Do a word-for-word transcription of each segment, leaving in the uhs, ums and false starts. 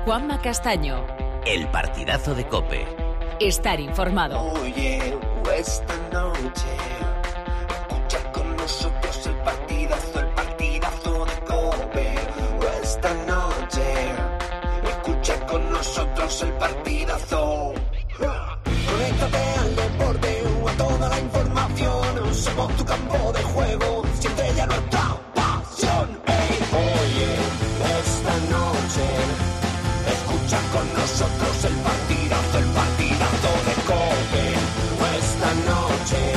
Juanma Castaño. El partidazo de COPE. Estar informado. Oye, esta noche escucha con nosotros el partidazo, el partidazo de COPE. Esta noche escucha con nosotros el partidazo. Conéctate al deporte o a toda la información. Somos tu campo de juego, siempre ya nuestra pasión. Hey, oye, esta noche escucha con nosotros el partidazo, el partidazo de COPE. Esta noche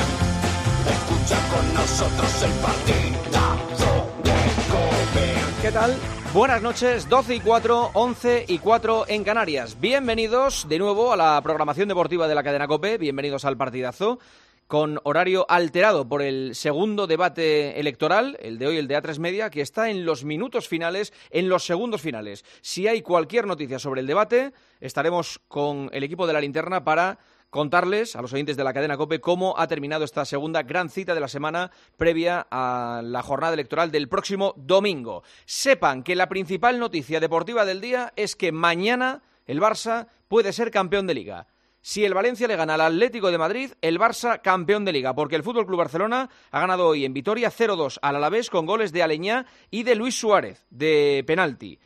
escucha con nosotros el partidazo de COPE. ¿Qué tal? Buenas noches, doce y cuatro, once y cuatro en Canarias. Bienvenidos de nuevo a la programación deportiva de la cadena COPE, bienvenidos al partidazo, con horario alterado por el segundo debate electoral, el de hoy, el de A tres Media, que está en los minutos finales, en los segundos finales. Si hay cualquier noticia sobre el debate, estaremos con el equipo de la linterna para contarles a los oyentes de la cadena COPE cómo ha terminado esta segunda gran cita de la semana previa a la jornada electoral del próximo domingo. Sepan que la principal noticia deportiva del día es que mañana el Barça puede ser campeón de Liga. Si el Valencia le gana al Atlético de Madrid, el Barça campeón de Liga, porque el F C Barcelona ha ganado hoy en Vitoria cero dos al Alavés con goles de Aleñá y de Luis Suárez, de penalti.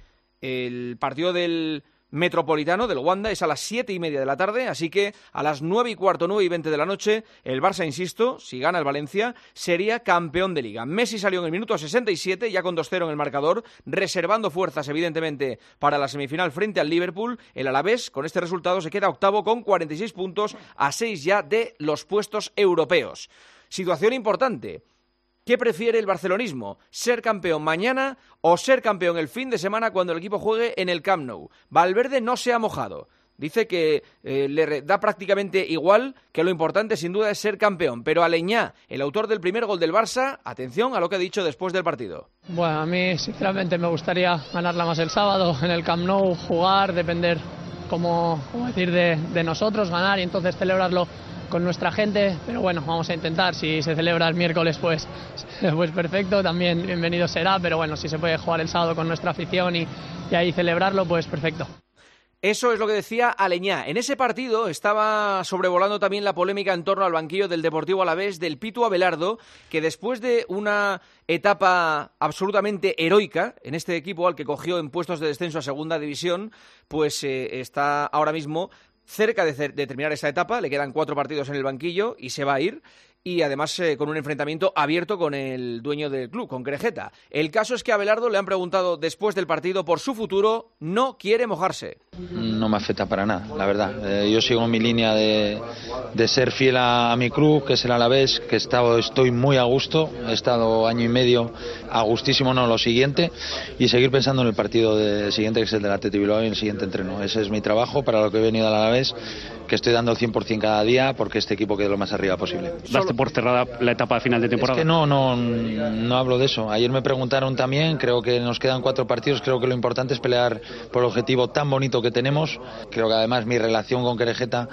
El partido del Metropolitano del Wanda es a las siete y media de la tarde, así que a las nueve y cuarto, nueve y veinte de la noche, el Barça, insisto, si gana el Valencia, sería campeón de Liga. Messi salió en el minuto sesenta y siete, ya con dos cero en el marcador, reservando fuerzas, evidentemente, para la semifinal frente al Liverpool. El Alavés, con este resultado, se queda octavo con cuarenta y seis puntos, a seis ya de los puestos europeos. Situación importante. ¿Qué prefiere el barcelonismo? ¿Ser campeón mañana o ser campeón el fin de semana cuando el equipo juegue en el Camp Nou? Valverde no se ha mojado. Dice que eh, le da prácticamente igual, que lo importante sin duda es ser campeón. Pero Aleñá, el autor del primer gol del Barça, atención a lo que ha dicho después del partido. Bueno, a mí sinceramente me gustaría ganarla más el sábado en el Camp Nou, jugar, depender, como, como decir, de, de nosotros, ganar y entonces celebrarlo con nuestra gente, pero bueno, vamos a intentar. Si se celebra el miércoles, pues, pues perfecto, también bienvenido será, pero bueno, si se puede jugar el sábado con nuestra afición y, y ahí celebrarlo, pues perfecto. Eso es lo que decía Aleñá. En ese partido estaba sobrevolando también la polémica en torno al banquillo del Deportivo Alavés del Pitu Abelardo, que después de una etapa absolutamente heroica en este equipo al que cogió en puestos de descenso a segunda división, pues eh, está ahora mismo cerca de, de terminar esta etapa, le quedan cuatro partidos en el banquillo y se va a ir, y además eh, con un enfrentamiento abierto con el dueño del club, con Crejeta. El caso es que a Abelardo le han preguntado después del partido por su futuro, no quiere mojarse. No me afecta para nada, la verdad. Eh, yo sigo mi línea de, de ser fiel a, a mi club, que es el Alavés, que he estado, estoy muy a gusto, he estado año y medio a gustísimo, no, lo siguiente, y seguir pensando en el partido de, siguiente, que es el del Athletic Bilbao, y el siguiente entreno. Ese es mi trabajo, para lo que he venido al Alavés, que estoy dando el cien por ciento cada día porque este equipo quede lo más arriba posible. ¿Daste por cerrada la etapa de final de temporada? Es que no, no, no hablo de eso. Ayer me preguntaron también, creo que nos quedan cuatro partidos, creo que lo importante es pelear por el objetivo tan bonito que tenemos. Creo que además mi relación con Crejeta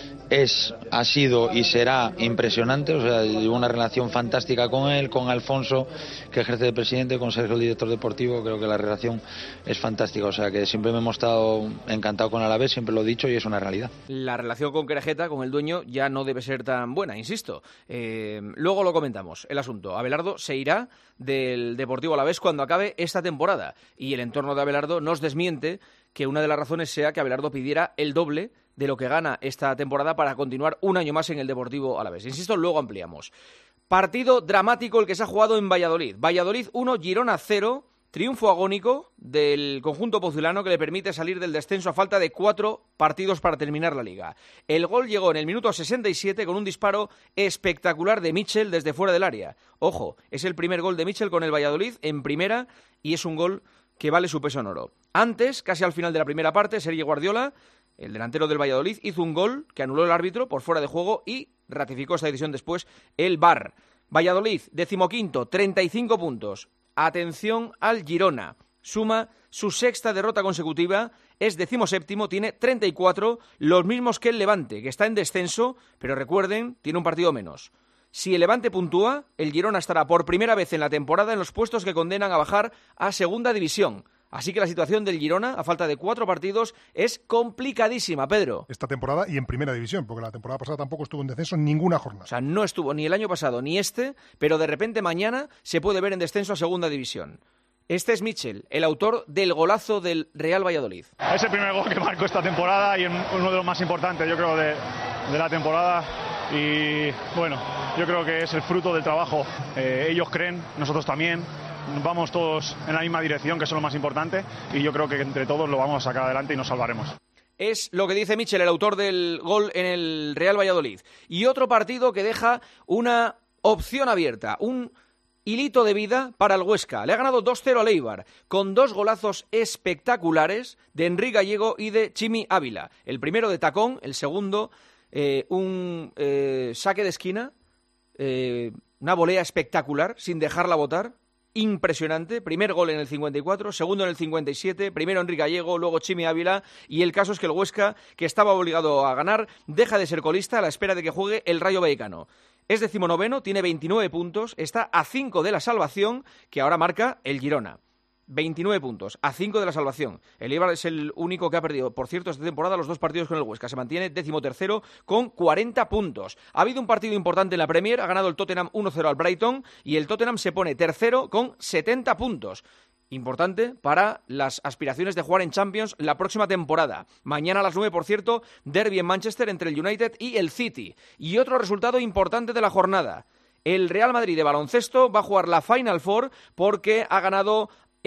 es, ha sido y será impresionante, o sea, llevo una relación fantástica con él, con Alfonso, que ejerce de presidente, con Sergio, el director deportivo. Creo que la relación es fantástica, o sea, que siempre me hemos estado encantado con Alavés, siempre lo he dicho y es una realidad. La relación con Crejeta, con el dueño, ya no debe ser tan buena, insisto. Eh, luego lo comentamos, el asunto. Abelardo se irá del Deportivo Alavés cuando acabe esta temporada, y el entorno de Abelardo nos desmiente que una de las razones sea que Abelardo pidiera el doble de lo que gana esta temporada para continuar un año más en el Deportivo Alavés. Insisto, luego ampliamos. Partido dramático el que se ha jugado en Valladolid. Valladolid uno, Girona cero, triunfo agónico del conjunto pucelano que le permite salir del descenso a falta de cuatro partidos para terminar la Liga. El gol llegó en el minuto sesenta y siete con un disparo espectacular de Mitchell desde fuera del área. Ojo, es el primer gol de Mitchell con el Valladolid en primera y es un gol que vale su peso en oro. Antes, casi al final de la primera parte, Sergio Guardiola, el delantero del Valladolid, hizo un gol que anuló el árbitro por fuera de juego y ratificó esta decisión después el V A R. Valladolid, decimoquinto, treinta y cinco puntos. Atención al Girona. Suma su sexta derrota consecutiva, es decimoséptimo, tiene treinta y cuatro, los mismos que el Levante, que está en descenso, pero recuerden, tiene un partido menos. Si el Levante puntúa, el Girona estará por primera vez en la temporada en los puestos que condenan a bajar a segunda división. Así que la situación del Girona, a falta de cuatro partidos, es complicadísima, Pedro. Esta temporada y en primera división, porque la temporada pasada tampoco estuvo en descenso en ninguna jornada. O sea, no estuvo ni el año pasado ni este, pero de repente mañana se puede ver en descenso a segunda división. Este es Mitchell, el autor del golazo del Real Valladolid. Es el primer gol que marcó esta temporada y uno de los más importantes, yo creo, de, de la temporada. Y bueno, yo creo que es el fruto del trabajo. Eh, ellos creen, nosotros también. Vamos todos en la misma dirección, que es lo más importante. Y yo creo que entre todos lo vamos a sacar adelante y nos salvaremos. Es lo que dice Mitchell, el autor del gol en el Real Valladolid. Y otro partido que deja una opción abierta, un hilito de vida para el Huesca. Le ha ganado dos cero al Eibar, con dos golazos espectaculares de Enrique Gallego y de Chimi Ávila. El primero de tacón, el segundo, eh, un eh, saque de esquina, eh, una volea espectacular, sin dejarla botar. Impresionante, primer gol en el cincuenta y cuatro, segundo en el cincuenta y siete, primero Enrique Gallego, luego Chimi Ávila, y el caso es que el Huesca, que estaba obligado a ganar, deja de ser colista a la espera de que juegue el Rayo Vallecano. Es decimonoveno, tiene veintinueve puntos, está a cinco de la salvación, que ahora marca el Girona. veintinueve puntos, a cinco de la salvación. El Eibar es el único que ha perdido, por cierto, esta temporada los dos partidos con el Huesca. Se mantiene decimotercero con cuarenta puntos. Ha habido un partido importante en la Premier, ha ganado el Tottenham uno cero al Brighton y el Tottenham se pone tercero con setenta puntos. Importante para las aspiraciones de jugar en Champions la próxima temporada. Mañana a las nueve, por cierto, derbi en Manchester entre el United y el City. Y otro resultado importante de la jornada. El Real Madrid de baloncesto va a jugar la Final Four porque ha ganado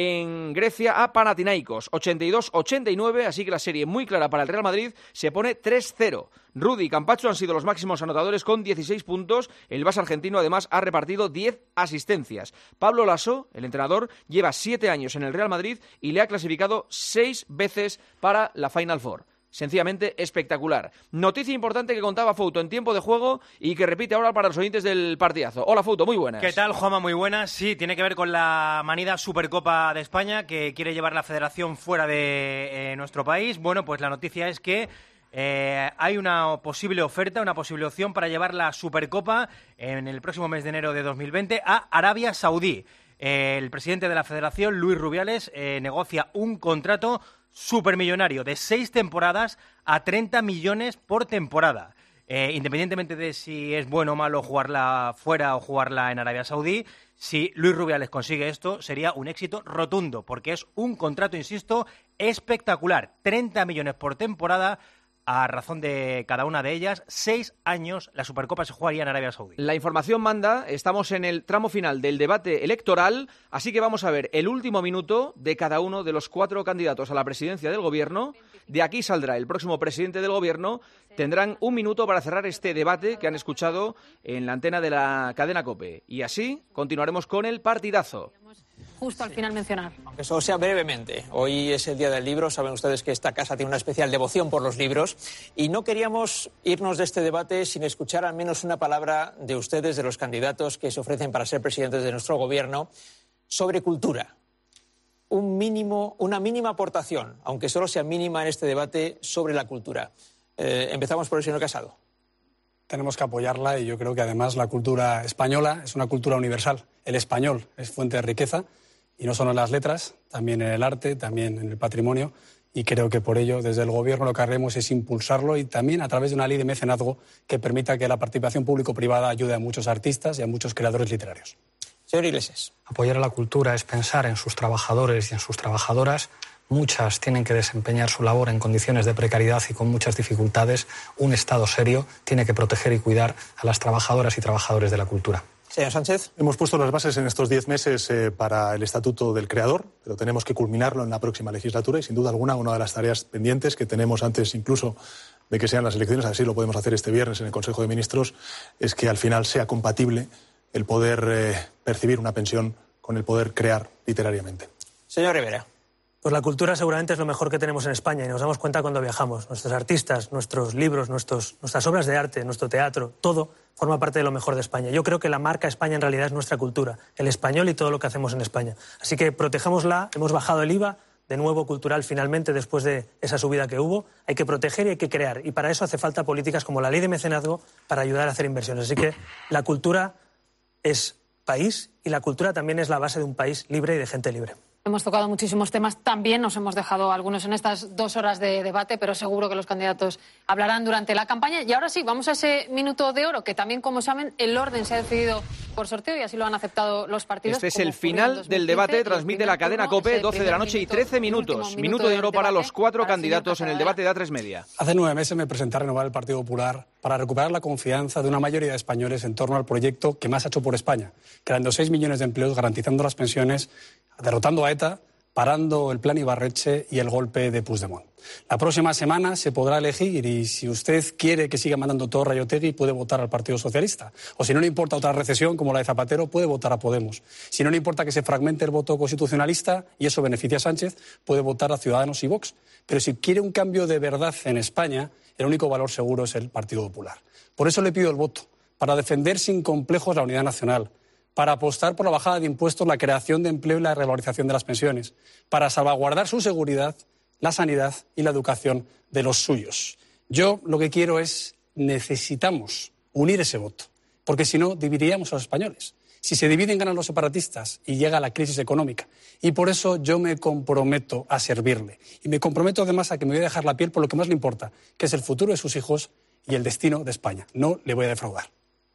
en Grecia a Panathinaikos, ochenta y dos ochenta y nueve, así que la serie muy clara para el Real Madrid, se pone tres cero. Rudy y Campacho han sido los máximos anotadores con dieciséis puntos, el base argentino además ha repartido diez asistencias. Pablo Lasso, el entrenador, lleva siete años en el Real Madrid y le ha clasificado seis veces para la Final Four. Sencillamente espectacular. Noticia importante que contaba Fouto en tiempo de juego y que repite ahora para los oyentes del partidazo. Hola Fouto, muy buenas. ¿Qué tal, Juanma? Muy buenas. Sí, tiene que ver con la manida Supercopa de España que quiere llevar la federación fuera de eh, nuestro país. Bueno, pues la noticia es que eh, hay una posible oferta, una posible opción para llevar la Supercopa en el próximo mes de enero de dos mil veinte a Arabia Saudí. Eh, el presidente de la federación, Luis Rubiales, eh, negocia un contrato supermillonario de seis temporadas a treinta millones por temporada. Eh, independientemente de si es bueno o malo jugarla fuera o jugarla en Arabia Saudí, si Luis Rubiales consigue esto, sería un éxito rotundo, porque es un contrato, insisto, espectacular. treinta millones por temporada, a razón de cada una de ellas, seis años la Supercopa se jugaría en Arabia Saudí. La información manda, estamos en el tramo final del debate electoral, así que vamos a ver el último minuto de cada uno de los cuatro candidatos a la presidencia del gobierno. De aquí saldrá el próximo presidente del gobierno. Tendrán un minuto para cerrar este debate que han escuchado en la antena de la cadena COPE. Y así continuaremos con el partidazo. Justo al final mencionar. Aunque solo sea brevemente, hoy es el Día del Libro, saben ustedes que esta casa tiene una especial devoción por los libros y no queríamos irnos de este debate sin escuchar al menos una palabra de ustedes, de los candidatos que se ofrecen para ser presidentes de nuestro gobierno, sobre cultura. Un mínimo, una mínima aportación, aunque solo sea mínima en este debate, sobre la cultura. Eh, empezamos por el señor Casado. Tenemos que apoyarla y yo creo que además la cultura española es una cultura universal. El español es fuente de riqueza y no solo en las letras, también en el arte, también en el patrimonio y creo que por ello desde el gobierno lo que haremos es impulsarlo y también a través de una ley de mecenazgo que permita que la participación público-privada ayude a muchos artistas y a muchos creadores literarios. Señor Iglesias. Apoyar a la cultura es pensar en sus trabajadores y en sus trabajadoras. Muchas tienen que desempeñar su labor en condiciones de precariedad y con muchas dificultades. Un Estado serio tiene que proteger y cuidar a las trabajadoras y trabajadores de la cultura. Señor Sánchez. Hemos puesto las bases en estos diez meses eh, para el Estatuto del Creador, pero tenemos que culminarlo en la próxima legislatura y sin duda alguna una de las tareas pendientes que tenemos antes incluso de que sean las elecciones, así lo podemos hacer este viernes en el Consejo de Ministros, es que al final sea compatible el poder eh, percibir una pensión con el poder crear literariamente. Señor Rivera. Pues la cultura seguramente es lo mejor que tenemos en España y nos damos cuenta cuando viajamos. Nuestros artistas, nuestros libros, nuestros, nuestras obras de arte, nuestro teatro, todo forma parte de lo mejor de España. Yo creo que la marca España en realidad es nuestra cultura, el español y todo lo que hacemos en España. Así que protejámosla, hemos bajado el I V A, de nuevo cultural finalmente después de esa subida que hubo. Hay que proteger y hay que crear y para eso hace falta políticas como la ley de mecenazgo para ayudar a hacer inversiones. Así que la cultura es país y la cultura también es la base de un país libre y de gente libre. Hemos tocado muchísimos temas, también nos hemos dejado algunos en estas dos horas de debate, pero seguro que los candidatos hablarán durante la campaña. Y ahora sí, vamos a ese minuto de oro, que también, como saben, el orden se ha decidido por sorteo y así lo han aceptado los partidos. Este es el final del debate, transmite la cadena COPE, doce de la noche y trece minutos. Minuto de oro para los cuatro candidatos en el debate de A tres Media. Hace nueve meses me presenté a renovar el Partido Popular para recuperar la confianza de una mayoría de españoles en torno al proyecto que más ha hecho por España, creando seis millones de empleos, garantizando las pensiones, derrotando a ETA, parando el plan Ibarretxe y el golpe de Puigdemont. La próxima semana se podrá elegir y si usted quiere que siga mandando Torra y Otegi, puede votar al Partido Socialista. O si no le importa otra recesión como la de Zapatero, puede votar a Podemos. Si no le importa que se fragmente el voto constitucionalista y eso beneficia a Sánchez, puede votar a Ciudadanos y Vox. Pero si quiere un cambio de verdad en España, el único valor seguro es el Partido Popular. Por eso le pido el voto, para defender sin complejos la unidad nacional, para apostar por la bajada de impuestos, la creación de empleo y la revalorización de las pensiones, para salvaguardar su seguridad, la sanidad y la educación de los suyos. Yo lo que quiero es, necesitamos unir ese voto, porque si no, dividiríamos a los españoles. Si se dividen, ganan los separatistas y llega la crisis económica. Y por eso yo me comprometo a servirle. Y me comprometo además a que me voy a dejar la piel por lo que más le importa, que es el futuro de sus hijos y el destino de España. No le voy a defraudar.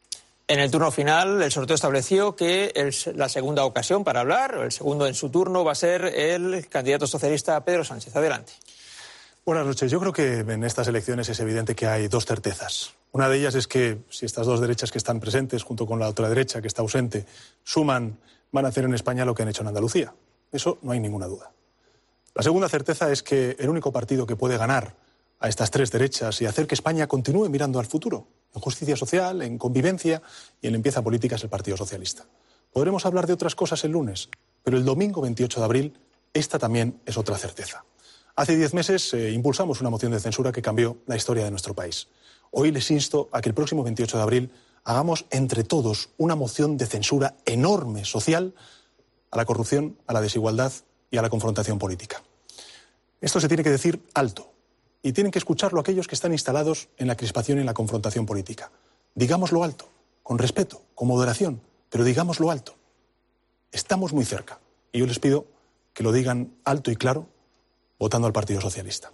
En el turno final, el sorteo estableció que el, la segunda ocasión para hablar, o el segundo en su turno, va a ser el candidato socialista Pedro Sánchez. Adelante. Buenas noches. Yo creo que en estas elecciones es evidente que hay dos certezas. Una de ellas es que si estas dos derechas que están presentes, junto con la otra derecha que está ausente, suman, van a hacer en España lo que han hecho en Andalucía. Eso no hay ninguna duda. La segunda certeza es que el único partido que puede ganar a estas tres derechas y hacer que España continúe mirando al futuro, en justicia social, en convivencia y en limpieza política, es el Partido Socialista. Podremos hablar de otras cosas el lunes, pero el domingo veintiocho de abril esta también es otra certeza. Hace diez meses eh, impulsamos una moción de censura que cambió la historia de nuestro país. Hoy les insto a que el próximo veintiocho de abril hagamos entre todos una moción de censura enorme social a la corrupción, a la desigualdad y a la confrontación política. Esto se tiene que decir alto. Y tienen que escucharlo aquellos que están instalados en la crispación y en la confrontación política. Digámoslo alto, con respeto, con moderación, pero digámoslo alto. Estamos muy cerca. Y yo les pido que lo digan alto y claro, votando al Partido Socialista.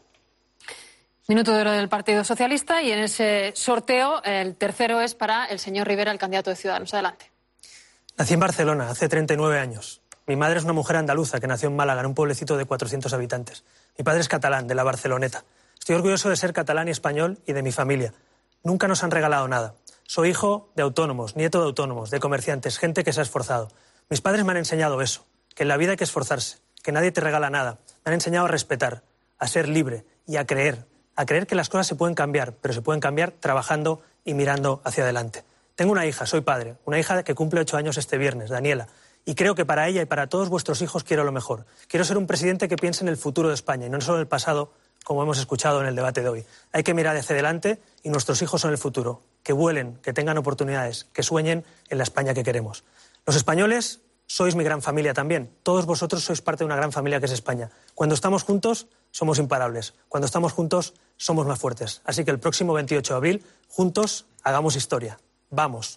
Minuto de oro del Partido Socialista y en ese sorteo el tercero es para el señor Rivera, el candidato de Ciudadanos. Adelante. Nací en Barcelona hace treinta y nueve años. Mi madre es una mujer andaluza que nació en Málaga, en un pueblecito de cuatrocientos habitantes. Mi padre es catalán, de la Barceloneta. Estoy orgulloso de ser catalán y español y de mi familia. Nunca nos han regalado nada. Soy hijo de autónomos, nieto de autónomos, de comerciantes, gente que se ha esforzado. Mis padres me han enseñado eso, que en la vida hay que esforzarse, que nadie te regala nada. Me han enseñado a respetar, a ser libre y a creer. A creer que las cosas se pueden cambiar, pero se pueden cambiar trabajando y mirando hacia adelante. Tengo una hija, soy padre, una hija que cumple ocho años este viernes, Daniela. Y creo que para ella y para todos vuestros hijos quiero lo mejor. Quiero ser un presidente que piense en el futuro de España y no solo en el pasado, como hemos escuchado en el debate de hoy. Hay que mirar hacia adelante y nuestros hijos son el futuro. Que vuelen, que tengan oportunidades, que sueñen en la España que queremos. Los españoles sois mi gran familia también. Todos vosotros sois parte de una gran familia que es España. Cuando estamos juntos, somos imparables. Cuando estamos juntos, somos más fuertes. Así que el próximo veintiocho de abril, juntos, hagamos historia. Vamos.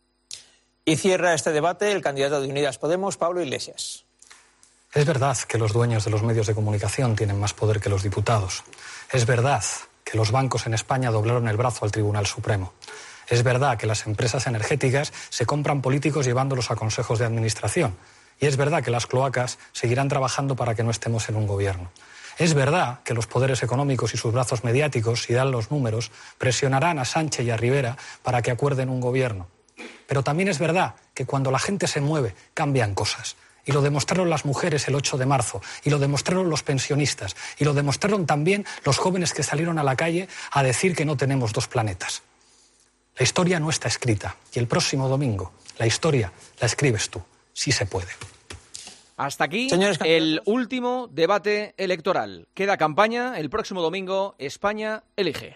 Y cierra este debate el candidato de Unidas Podemos, Pablo Iglesias. Es verdad que los dueños de los medios de comunicación tienen más poder que los diputados. Es verdad que los bancos en España doblaron el brazo al Tribunal Supremo. Es verdad que las empresas energéticas se compran políticos llevándolos a consejos de administración. Y es verdad que las cloacas seguirán trabajando para que no estemos en un gobierno. Es verdad que los poderes económicos y sus brazos mediáticos, si dan los números, presionarán a Sánchez y a Rivera para que acuerden un gobierno. Pero también es verdad que cuando la gente se mueve, cambian cosas. Y lo demostraron las mujeres el ocho de marzo, y lo demostraron los pensionistas, y lo demostraron también los jóvenes que salieron a la calle a decir que no tenemos dos planetas. La historia no está escrita, y el próximo domingo la historia la escribes tú, sí se puede. Hasta aquí el último debate electoral. Queda campaña, el próximo domingo España elige.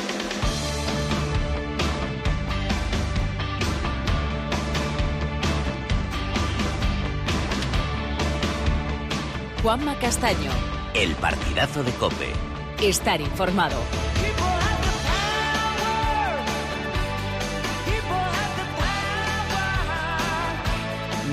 Juanma Castaño. El partidazo de COPE. Estar informado.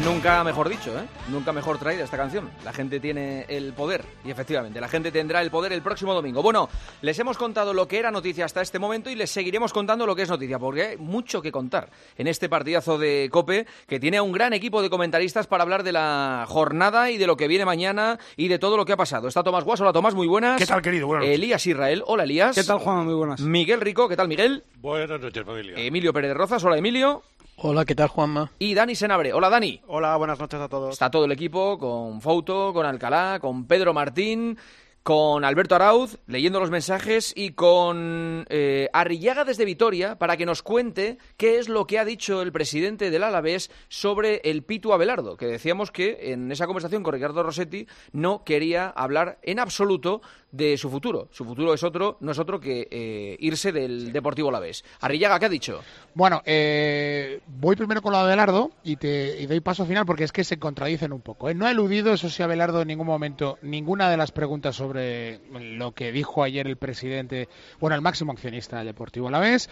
Nunca mejor dicho, ¿eh? Nunca mejor traída esta canción. La gente tiene el poder, y efectivamente, la gente tendrá el poder el próximo domingo. Bueno, les hemos contado lo que era noticia hasta este momento y les seguiremos contando lo que es noticia, porque hay mucho que contar en este partidazo de COPE, que tiene a un gran equipo de comentaristas para hablar de la jornada y de lo que viene mañana y de todo lo que ha pasado. Está Tomás Guas. Hola, Tomás, muy buenas. ¿Qué tal, querido? Buenas noches. Elías Israel. Hola, Elías. ¿Qué tal, Juan? Muy buenas. Miguel Rico. ¿Qué tal, Miguel? Buenas noches, familia. Emilio Pérez de Rozas. Hola, Emilio. Hola, ¿qué tal, Juanma? Y Dani Senabre. Hola, Dani. Hola, buenas noches a todos. Está todo el equipo con Fouto, con Alcalá, con Pedro Martín, con Alberto Arauz, leyendo los mensajes, y con eh, Arrillaga desde Vitoria, para que nos cuente qué es lo que ha dicho el presidente del Alavés sobre el Pitu Abelardo, que decíamos que en esa conversación con Ricardo Rossetti no quería hablar en absoluto de su futuro. Su futuro es otro, no es otro que eh, irse del Deportivo Alavés. Arrillaga, ¿qué ha dicho? Bueno, eh, voy primero con lo de Abelardo y, te, y doy paso final porque es que se contradicen un poco, ¿eh? No ha eludido, eso sí, Abelardo en ningún momento ninguna de las preguntas sobre lo que dijo ayer el presidente, bueno, el máximo accionista del Deportivo Alavés,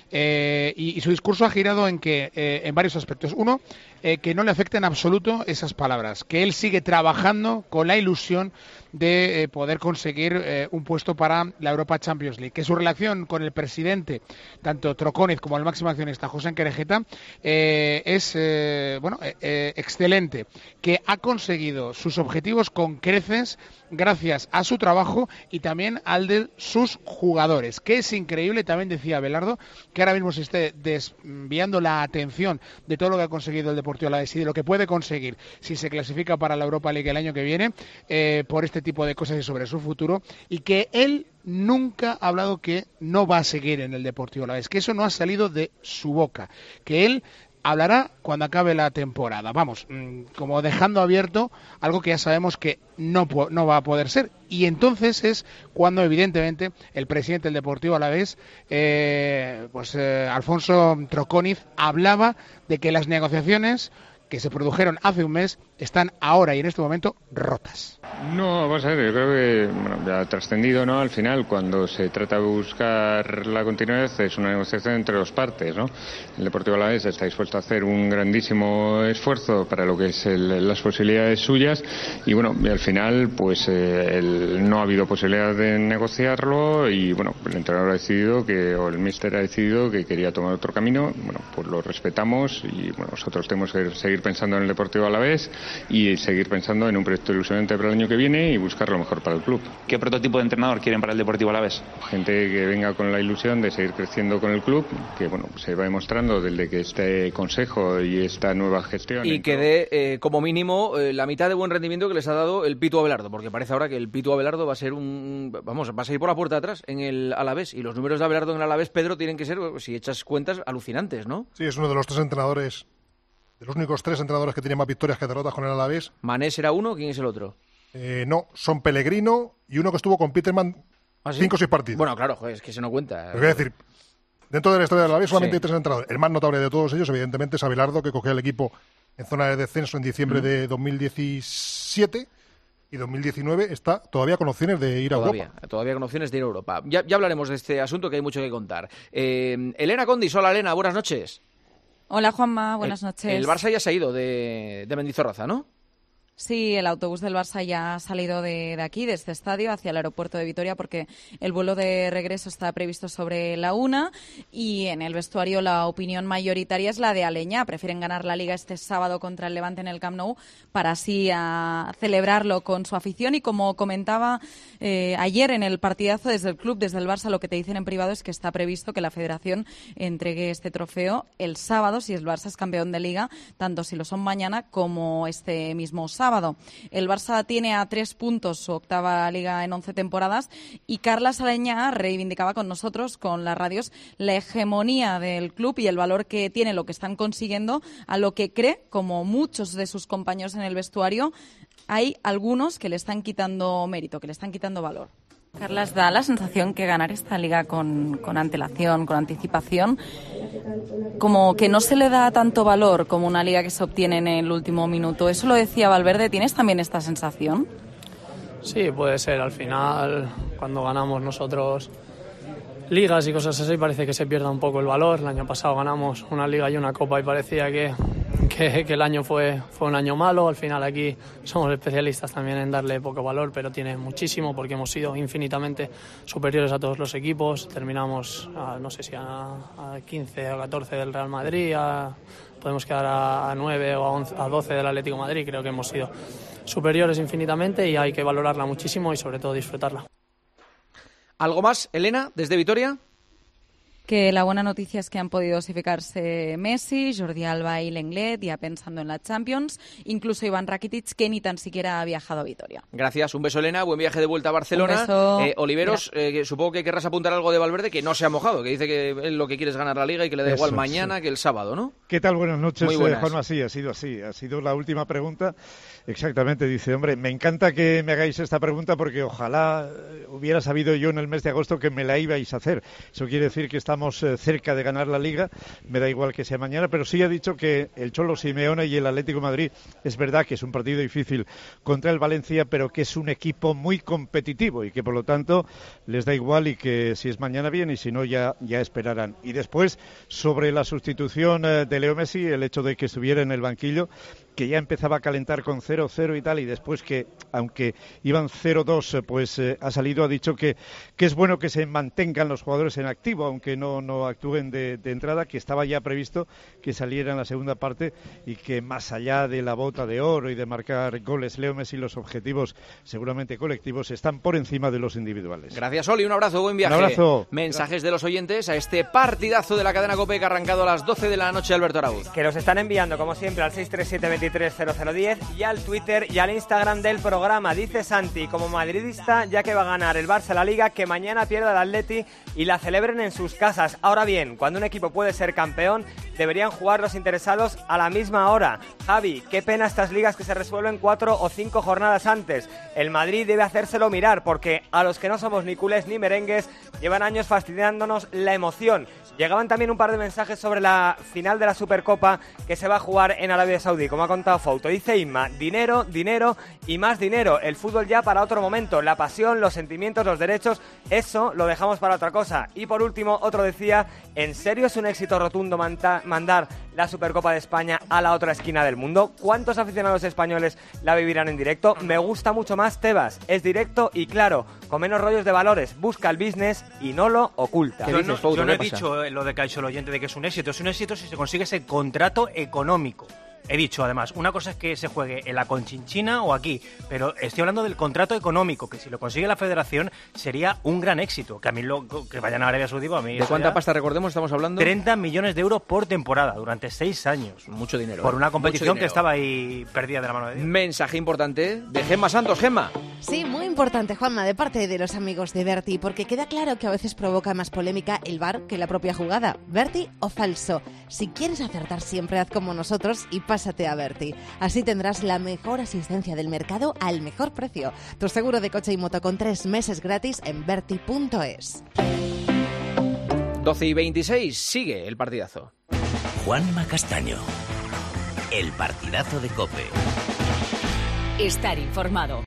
eh, y, y su discurso ha girado en que eh, en varios aspectos. Uno, eh, que no le afecta en absoluto esas palabras, que él sigue trabajando con la ilusión de eh, poder conseguir eh, un puesto para la Europa Champions League, que su relación con el presidente, tanto Trocóniz como el máximo accionista José Querejeta, eh, es eh, bueno eh, eh, excelente, que ha conseguido sus objetivos con creces gracias a su trabajo y también al de sus jugadores, que es increíble. También decía Abelardo que ahora mismo se esté desviando la atención de todo lo que ha conseguido el Deportivo Alavés y de lo que puede conseguir si se clasifica para la Europa League el año que viene, eh, por este tipo de cosas y sobre su futuro, y que él nunca ha hablado que no va a seguir en el Deportivo Alavés, que eso no ha salido de su boca, que él hablará cuando acabe la temporada. Vamos, como dejando abierto algo que ya sabemos que no, no va a poder ser. Y entonces es cuando, evidentemente, el presidente del Deportivo Alavés, eh, pues eh, Alfonso Trocóniz, hablaba de que las negociaciones que se produjeron hace un mes están ahora y en este momento rotas. No, vamos a ver, yo creo que bueno, ya ha trascendido, ¿no? Al final, cuando se trata de buscar la continuidad, es una negociación entre dos partes, ¿no? El Deportivo Alavés está dispuesto a hacer un grandísimo esfuerzo para lo que es el, las posibilidades suyas, y bueno, y al final, pues eh, el, no ha habido posibilidad de negociarlo, y bueno, el entrenador ha decidido que, o el míster ha decidido que quería tomar otro camino. Bueno, pues lo respetamos, y bueno, nosotros tenemos que seguir pensando en el Deportivo Alavés y seguir pensando en un proyecto ilusionante para el año que viene y buscar lo mejor para el club. ¿Qué prototipo de entrenador quieren para el Deportivo Alavés? Gente que venga con la ilusión de seguir creciendo con el club, que bueno, se va demostrando desde que este consejo y esta nueva gestión. Y que dé eh, como mínimo eh, la mitad de buen rendimiento que les ha dado el Pitu Abelardo, porque parece ahora que el Pitu Abelardo va a ser un, vamos, va a salir por la puerta de atrás en el Alavés, y los números de Abelardo en el Alavés, Pedro, tienen que ser, si echas cuentas, alucinantes, ¿no? Sí, es uno de los tres entrenadores, de los únicos tres entrenadores que tienen más victorias que derrotas con el Alavés. ¿Mané será uno? ¿Quién es el otro? Eh, no, son Pellegrino y uno que estuvo con Peterman ¿Ah, sí? cinco o seis partidos. Bueno, claro, joder, es que se no cuenta. Os voy a decir, dentro de la historia del Alavés solamente Sí. hay tres entrenadores. El más notable de todos ellos, evidentemente, es Abelardo, que cogió el equipo en zona de descenso en diciembre Mm. de dos mil diecisiete, y dos mil diecinueve está todavía con opciones de ir a Todavía, Europa. todavía con opciones de ir a Europa. Ya, ya hablaremos de este asunto, que hay mucho que contar. Eh, Elena Condis, hola Elena, buenas noches. Hola Juanma, buenas el, noches. El Barça ya se ha ido de, de Mendizorroza, ¿no? Sí, el autobús del Barça ya ha salido de, de aquí, de este estadio, hacia el aeropuerto de Vitoria, porque el vuelo de regreso está previsto sobre la una, y en el vestuario la opinión mayoritaria es la de Aleñá. Prefieren ganar la Liga este sábado contra el Levante en el Camp Nou para así a celebrarlo con su afición. Y como comentaba eh, ayer en el partidazo desde el club, desde el Barça, lo que te dicen en privado es que está previsto que la Federación entregue este trofeo el sábado, si el Barça es campeón de Liga, tanto si lo son mañana como este mismo sábado. El Barça tiene a tres puntos su octava Liga en once temporadas, y Carla Aleñá reivindicaba con nosotros, con las radios, la hegemonía del club y el valor que tiene lo que están consiguiendo, a lo que cree, como muchos de sus compañeros en el vestuario, hay algunos que le están quitando mérito, que le están quitando valor. Carlas, da la sensación que ganar esta liga con, con antelación, con anticipación, como que no se le da tanto valor como una liga que se obtiene en el último minuto. Eso lo decía Valverde. ¿Tienes también esta sensación? Sí, puede ser. Al final, cuando ganamos nosotros ligas y cosas así, parece que se pierde un poco el valor. El año pasado ganamos una liga y una copa y parecía que que, que el año fue, fue un año malo. Al final aquí somos especialistas también en darle poco valor, pero tiene muchísimo porque hemos sido infinitamente superiores a todos los equipos. Terminamos, a, no sé si a, a quince o catorce del Real Madrid, a, podemos quedar a, a nueve o a, once, a doce del Atlético de Madrid. Creo que hemos sido superiores infinitamente y hay que valorarla muchísimo y sobre todo disfrutarla. ¿Algo más, Elena, desde Vitoria? Que la buena noticia es que han podido dosificarse Messi, Jordi Alba y Lenglet, ya pensando en la Champions, incluso Iván Rakitic, que ni tan siquiera ha viajado a Vitoria. Gracias, un beso, Elena, buen viaje de vuelta a Barcelona. Un beso. Eh, Oliveros, eh, supongo que querrás apuntar algo de Valverde, que no se ha mojado, que dice que él lo que quiere es ganar la Liga y que le da Eso, igual mañana sí. que el sábado, ¿no? ¿Qué tal? Buenas noches, Muy buenas. eh, Juanma. Sí, ha sido así, ha sido la última pregunta. Exactamente, dice, hombre, me encanta que me hagáis esta pregunta porque ojalá eh, hubiera sabido yo en el mes de agosto que me la ibais a hacer. Eso quiere decir que estamos eh, cerca de ganar la Liga, me da igual que sea mañana, pero sí ha dicho que el Cholo Simeone y el Atlético de Madrid, es verdad que es un partido difícil contra el Valencia, pero que es un equipo muy competitivo y que por lo tanto les da igual y que si es mañana bien y si no ya, ya esperarán. Y después, sobre la sustitución eh, de Leo Messi, el hecho de que estuviera en el banquillo, que ya empezaba a calentar con cero cero y tal, y después que, aunque iban cero dos, pues eh, ha salido, ha dicho que, que es bueno que se mantengan los jugadores en activo, aunque no, no actúen de, de entrada, que estaba ya previsto que saliera en la segunda parte y que más allá de la bota de oro y de marcar goles, Leo Messi, los objetivos seguramente colectivos están por encima de los individuales. Gracias, Oli, un abrazo, buen viaje. Un abrazo. Mensajes de los oyentes a este partidazo de la cadena COPE que ha arrancado a las doce de la noche, Alberto Arauz. Que los están enviando, como siempre, al seis tres siete, veintitrés cero cero diez y al Twitter y al Instagram del programa. Dice Santi, como madridista, ya que va a ganar el Barça la Liga, que mañana pierda el Atleti y la celebren en sus casas. Ahora bien, cuando un equipo puede ser campeón, deberían jugar los interesados a la misma hora. Javi, qué pena estas ligas que se resuelven cuatro o cinco jornadas antes. El Madrid debe hacérselo mirar, porque a los que no somos ni culés ni merengues, llevan años fastidiándonos la emoción. Llegaban también un par de mensajes sobre la final de la Supercopa que se va a jugar en Arabia Saudí, como ha contado Fouto. Dice Inma, dinero, dinero y más dinero. El fútbol ya para otro momento. La pasión, los sentimientos, los derechos, eso lo dejamos para otra cosa. Y por último, otro decía, ¿en serio es un éxito rotundo manta- mandar la Supercopa de España a la otra esquina del mundo? ¿Cuántos aficionados españoles la vivirán en directo? Me gusta mucho más Tebas. Es directo y claro, con menos rollos de valores. Busca el business y no lo oculta. Yo no, yo no he dicho eh, lo de que ha dicho el oyente de que es un éxito. Es un éxito si se consigue ese contrato económico. He dicho, además, una cosa es que se juegue en la Conchinchina o aquí, pero estoy hablando del contrato económico, que si lo consigue la Federación sería un gran éxito. Que a mí lo, que vayan a Arabia Saudí, a mí ¿de cuánta pasta, recordemos, estamos hablando? treinta millones de euros por temporada, durante seis años. Mucho dinero. Por ¿eh? una competición Mucho que estaba ahí perdida de la mano de Dios. Mensaje importante de Gemma Santos. Gemma. Sí, muy importante, Juanma, de parte de los amigos de Berti, porque queda claro que a veces provoca más polémica el V A R que la propia jugada. ¿Berti o falso? Si quieres acertar siempre, haz como nosotros y pásate a Berti. Así tendrás la mejor asistencia del mercado al mejor precio. Tu seguro de coche y moto con tres meses gratis en berti punto es. doce y veintiséis, sigue el partidazo. Juanma Castaño, el partidazo de COPE. Estar informado.